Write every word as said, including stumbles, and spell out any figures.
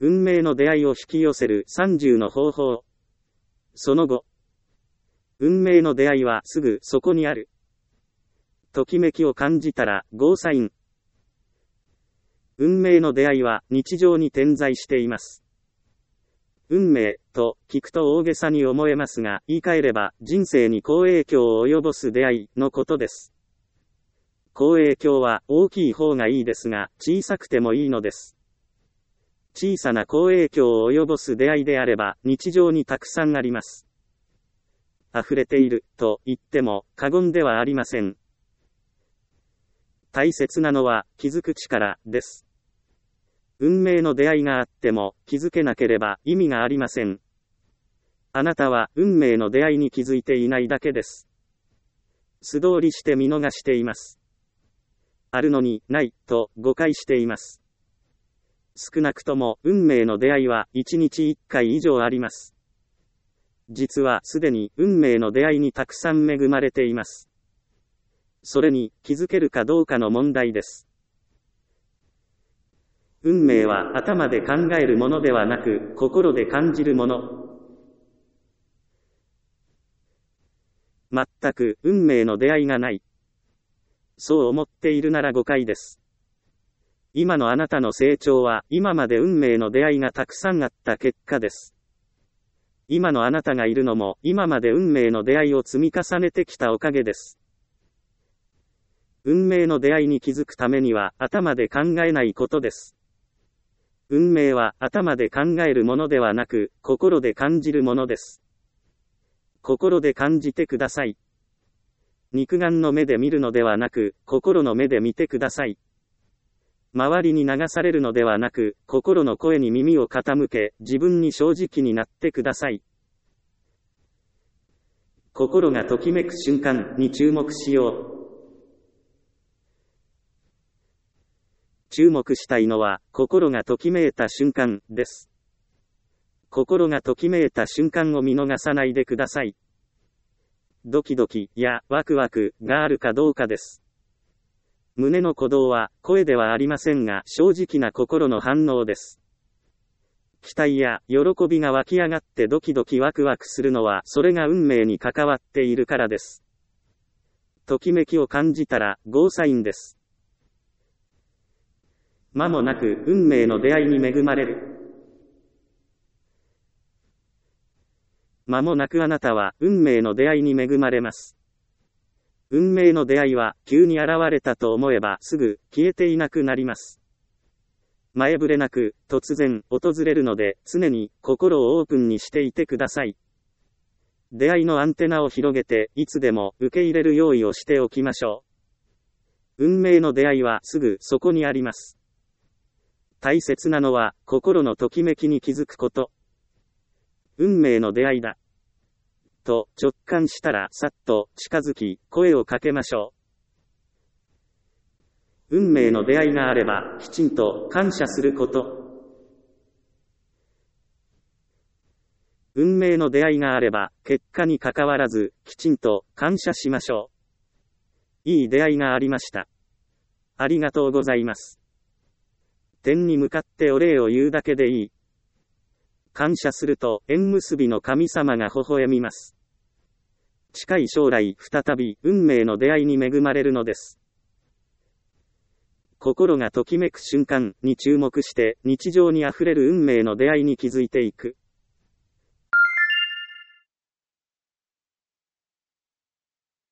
運命の出会いを引き寄せるさんじゅうの方法。その後、運命の出会いはすぐそこにある。ときめきを感じたらゴーサイン。運命の出会いは日常に点在しています。運命と聞くと大げさに思えますが、言い換えれば人生に好影響を及ぼす出会いのことです。好影響は大きい方がいいですが、小さくてもいいのです。小さな好影響を及ぼす出会いであれば日常にたくさんあります。溢れていると言っても過言ではありません。大切なのは気づく力です。運命の出会いがあっても気づけなければ意味がありません。あなたは運命の出会いに気づいていないだけです。素通りして見逃しています。あるのにないと誤解しています。少なくとも運命の出会いはいちにちいっかい以上あります。実はすでに運命の出会いにたくさん恵まれています。それに気づけるかどうかの問題です。運命は頭で考えるものではなく心で感じるもの。全く運命の出会いがない。そう思っているなら誤解です。今のあなたの成長は今まで運命の出会いがたくさんあった結果です。今のあなたがいるのも今まで運命の出会いを積み重ねてきたおかげです。運命の出会いに気づくためには頭で考えないことです。運命は頭で考えるものではなく心で感じるものです。心で感じてください。肉眼の目で見るのではなく心の目で見てください。周りに流されるのではなく、心の声に耳を傾け、自分に正直になってください。心がときめく瞬間に注目しよう。注目したいのは、心がときめいた瞬間です。心がときめいた瞬間を見逃さないでください。ドキドキやワクワクがあるかどうかです。胸の鼓動は声ではありませんが正直な心の反応です。期待や喜びが湧き上がってドキドキワクワクするのはそれが運命に関わっているからです。ときめきを感じたらゴーサインです。間もなく運命の出会いに恵まれる。間もなくあなたは運命の出会いに恵まれます。運命の出会いは急に現れたと思えばすぐ消えていなくなります。前触れなく突然訪れるので常に心をオープンにしていてください。出会いのアンテナを広げていつでも受け入れる用意をしておきましょう。運命の出会いはすぐそこにあります。大切なのは心のときめきに気づくこと。運命の出会いだ。と直感したらさっと近づき声をかけましょう。運命の出会いがあればきちんと感謝すること。運命の出会いがあれば結果に関わらずきちんと感謝しましょう。いい出会いがありました。ありがとうございます。天に向かってお礼を言うだけでいい。感謝すると縁結びの神様が微笑みます。近い将来再び運命の出会いに恵まれるのです。心がときめく瞬間に注目して日常にあふれる運命の出会いに気づいていく。